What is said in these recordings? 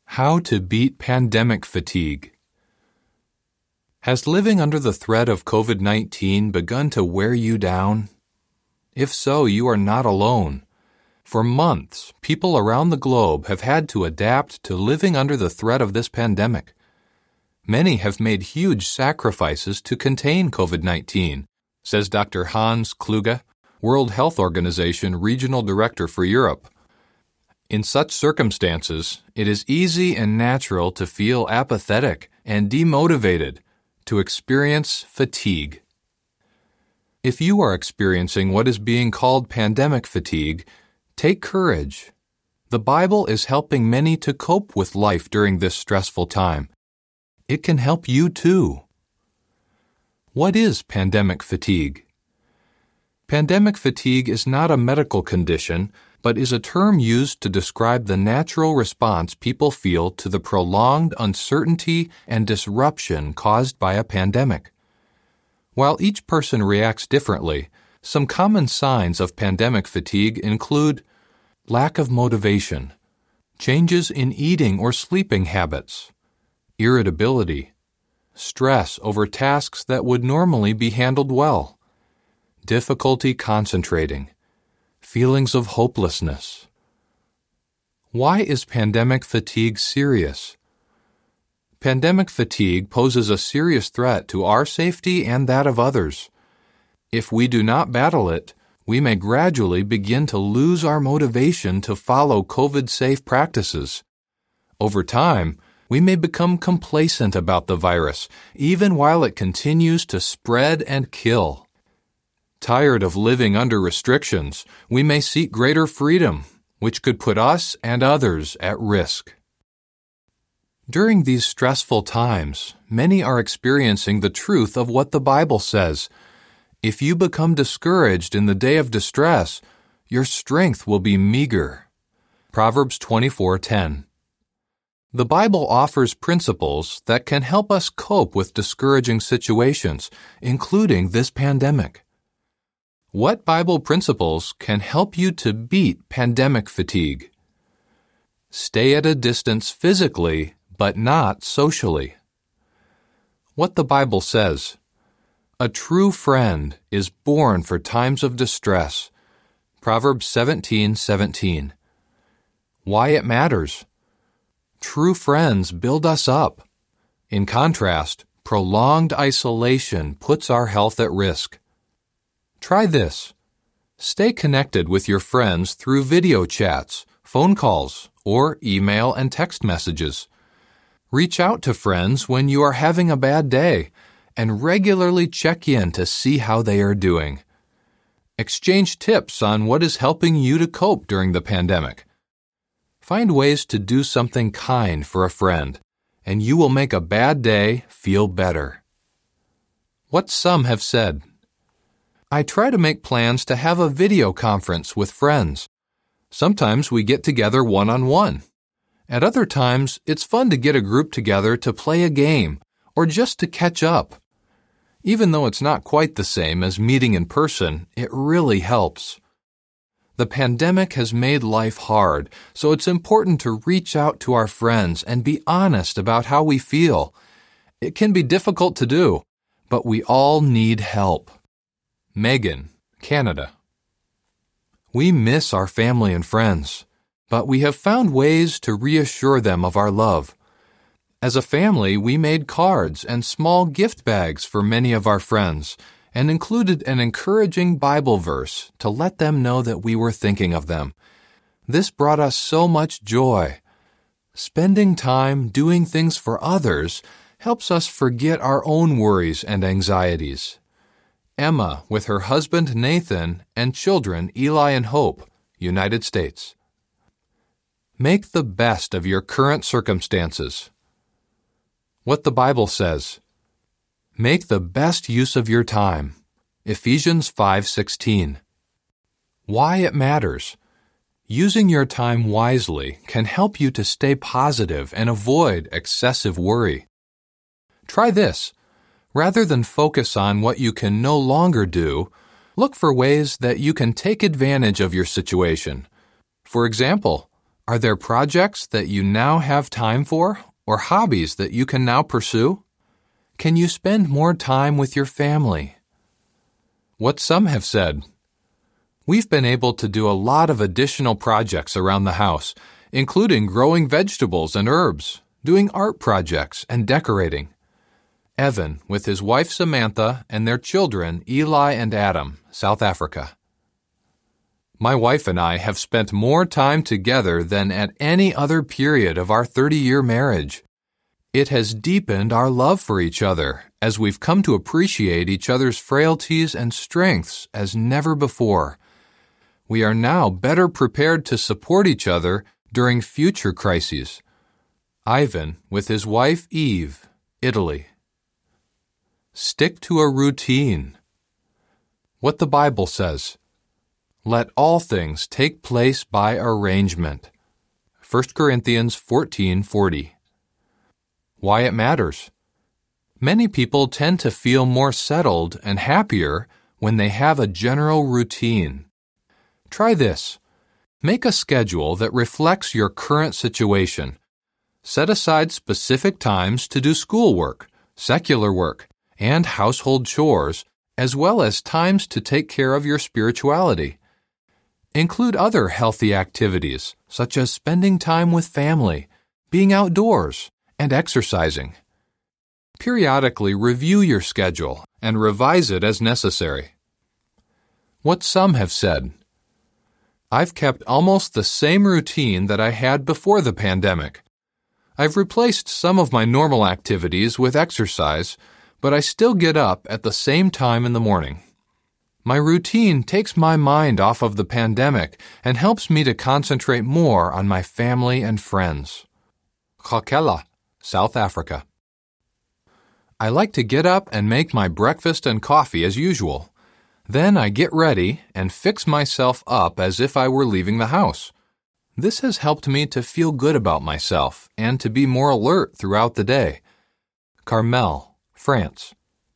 How to beat pandemic fatigue. Has living under the threat of COVID-19 begun to wear you down? If so, you are not alone. For months, people around the globe have had to adapt to living under the threat of this pandemic. Many have made huge sacrifices to contain COVID-19, says Dr. Hans Kluge, World Health Organization Regional Director for Europe. In such circumstances, it is easy and natural to feel apathetic and demotivated, to experience fatigue. If you are experiencing what is being called pandemic fatigue, take courage. The Bible is helping many to cope with life during this stressful time. It can help you too. What is pandemic fatigue? Pandemic fatigue is not a medical condition, but is a term used to describe the natural response people feel to the prolonged uncertainty and disruption caused by a pandemic. While each person reacts differently, some common signs of pandemic fatigue include lack of motivation, changes in eating or sleeping habits, irritability, stress over tasks that would normally be handled well, difficulty concentrating, feelings of hopelessness. Why is pandemic fatigue serious? Pandemic fatigue poses a serious threat to our safety and that of others. If we do not battle it, we may gradually begin to lose our motivation to follow COVID-safe practices. Over time, we may become complacent about the virus, even while it continues to spread and kill. Tired of living under restrictions, we may seek greater freedom, which could put us and others at risk. During these stressful times, many are experiencing the truth of what the Bible says. If you become discouraged in the day of distress, your strength will be meager. Proverbs 24:10. The Bible offers principles that can help us cope with discouraging situations, including this pandemic. What Bible principles can help you to beat pandemic fatigue? Stay at a distance physically, but not socially. What the Bible says: a true friend is born for times of distress. Proverbs 17:17. Why it matters. True friends build us up. In contrast, prolonged isolation puts our health at risk. Try this. Stay connected with your friends through video chats, phone calls, or email and text messages. Reach out to friends when you are having a bad day and regularly check in to see how they are doing. Exchange tips on what is helping you to cope during the pandemic. Find ways to do something kind for a friend, and you will make a bad day feel better. What some have said. I try to make plans to have a video conference with friends. Sometimes we get together one-on-one. At other times, it's fun to get a group together to play a game or just to catch up. Even though it's not quite the same as meeting in person, it really helps. The pandemic has made life hard, so it's important to reach out to our friends and be honest about how we feel. It can be difficult to do, but we all need help. Megan, Canada. We miss our family and friends, but we have found ways to reassure them of our love. As a family, we made cards and small gift bags for many of our friends and included an encouraging Bible verse to let them know that we were thinking of them. This brought us so much joy. Spending time doing things for others helps us forget our own worries and anxieties. Emma with her husband Nathan and children Eli and Hope, United States. Make the best of your current circumstances. What the Bible says. Make the best use of your time. Ephesians 5:16. Why it matters. Using your time wisely can help you to stay positive and avoid excessive worry. Try this. Rather than focus on what you can no longer do, look for ways that you can take advantage of your situation. For example, Are there projects that you now have time for, or hobbies that you can now pursue? Can you spend more time with your family? What some have said. We've been able to do a lot of additional projects around the house, including growing vegetables and herbs, doing art projects, and decorating. Evan, with his wife Samantha and their children Eli and Adam, South Africa. My wife and I have spent more time together than at any other period of our 30-year marriage. It has deepened our love for each other as we've come to appreciate each other's frailties and strengths as never before. We are now better prepared to support each other during future crises. Ivan with his wife Eve, Italy. Stick to a routine. What the Bible says. Let all things take place by arrangement. 1 Corinthians 14:40. Why it matters. Many people tend to feel more settled and happier when they have a general routine. Try this. Make a schedule that reflects your current situation. Set aside specific times to do schoolwork, secular work, and household chores, as well as times to take care of your spirituality. Include other healthy activities, such as spending time with family, being outdoors, and exercising. Periodically review your schedule and revise it as necessary. What some have said. I've kept almost the same routine that I had before the pandemic. I've replaced some of my normal activities with exercise, but I still get up at the same time in the morning. My routine takes my mind off of the pandemic and helps me to concentrate more on my family and friends. Khokela, South Africa. I like to get up and make my breakfast and coffee as usual. Then I get ready and fix myself up as if I were leaving the house. This has helped me to feel good about myself and to be more alert throughout the day. Carmel, France.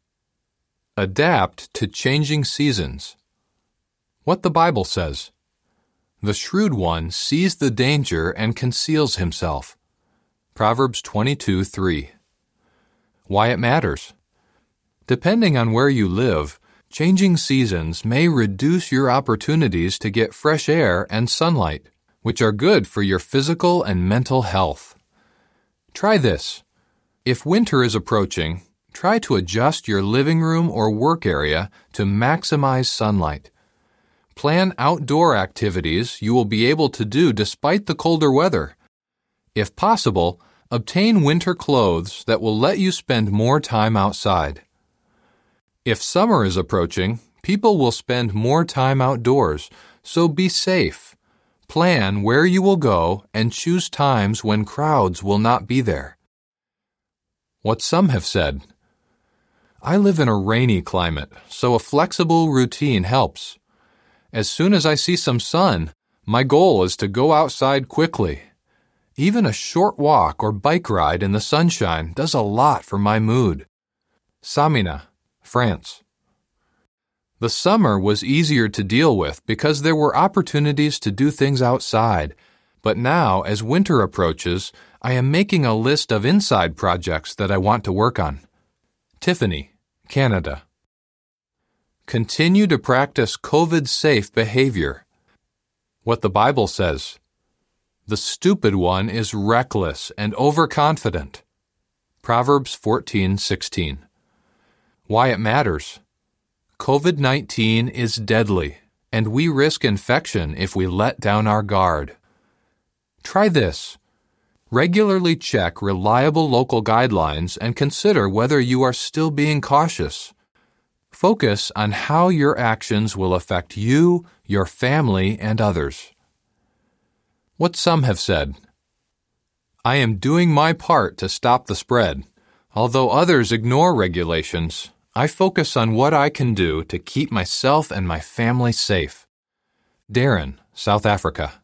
Adapt to changing seasons. What the Bible says. The shrewd one sees the danger and conceals himself. Proverbs 22:3. Why it matters. Depending on where you live, changing seasons may reduce your opportunities to get fresh air and sunlight, which are good for your physical and mental health. Try this. If winter is approaching, try to adjust your living room or work area to maximize sunlight. Plan outdoor activities you will be able to do despite the colder weather. If possible, obtain winter clothes that will let you spend more time outside. If summer is approaching, people will spend more time outdoors, so be safe. Plan where you will go and choose times when crowds will not be there. What some have said. I live in a rainy climate, so a flexible routine helps. As soon as I see some sun, my goal is to go outside quickly. Even a short walk or bike ride in the sunshine does a lot for my mood. Samina, France. The summer was easier to deal with because there were opportunities to do things outside. But now, as winter approaches, I am making a list of inside projects that I want to work on. Tiffany, Canada. Continue to practice COVID-safe behavior. What the Bible says. The stupid one is reckless and overconfident. Proverbs 14:16. Why it matters. COVID-19 is deadly, and we risk infection if we let down our guard. Try this. Regularly check reliable local guidelines and consider whether you are still being cautious. Focus on how your actions will affect you, your family, and others. What some have said. I am doing my part to stop the spread. Although others ignore regulations, I focus on what I can do to keep myself and my family safe. Darren, South Africa.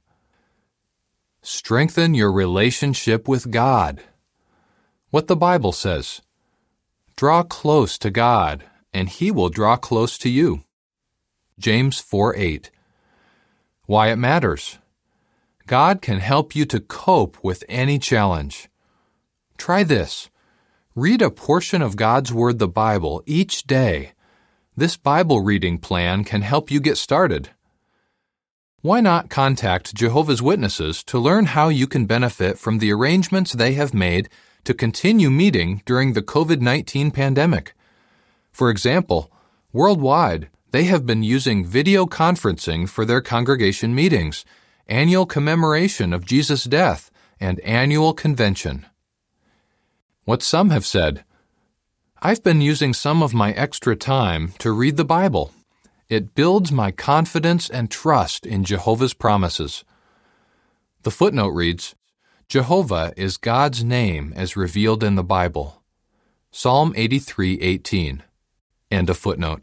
Strengthen your relationship with God. What the Bible says. Draw close to God, and He will draw close to you. James 4:8. Why it matters. God can help you to cope with any challenge. Try this. Read a portion of God's Word, the Bible, each day. This Bible reading plan can help you get started. Why not contact Jehovah's Witnesses to learn how you can benefit from the arrangements they have made to continue meeting during the COVID-19 pandemic? For example, worldwide, they have been using video conferencing for their congregation meetings, annual commemoration of Jesus' death, and annual convention. What some have said, I've been using some of my extra time to read the Bible. It builds my confidence and trust in Jehovah's promises. The footnote reads, Jehovah is God's name as revealed in the Bible. Psalm 83:18. End of footnote.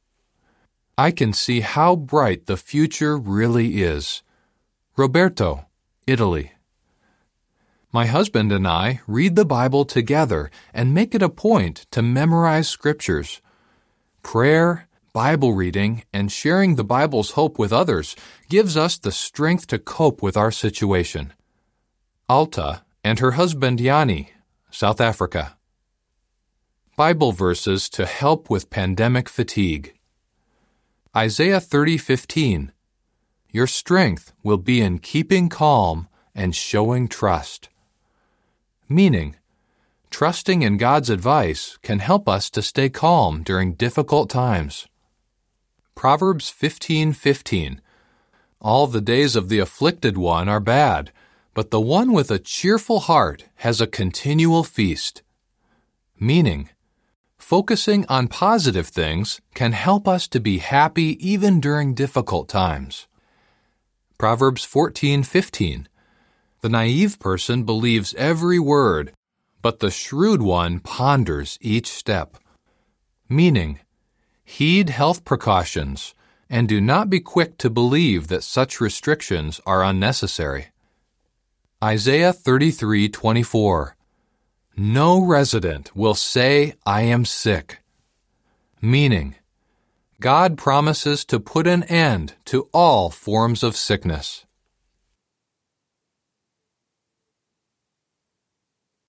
I can see how bright the future really is. Roberto, Italy. My husband and I read the Bible together and make it a point to memorize scriptures. Prayer, Bible reading, and sharing the Bible's hope with others gives us the strength to cope with our situation. Alta and her husband Yanni, South Africa. Bible verses to help with pandemic fatigue. Isaiah 30:15. Your strength will be in keeping calm and showing trust. Meaning, trusting in God's advice can help us to stay calm during difficult times. Proverbs 15:15. All the days of the afflicted one are bad, but the one with a cheerful heart has a continual feast. Meaning, focusing on positive things can help us to be happy even during difficult times. Proverbs 14:15. The naive person believes every word, but the shrewd one ponders each step. Meaning, heed health precautions and do not be quick to believe that such restrictions are unnecessary. Isaiah 33:24. No resident will say, I am sick. Meaning, God promises to put an end to all forms of sickness.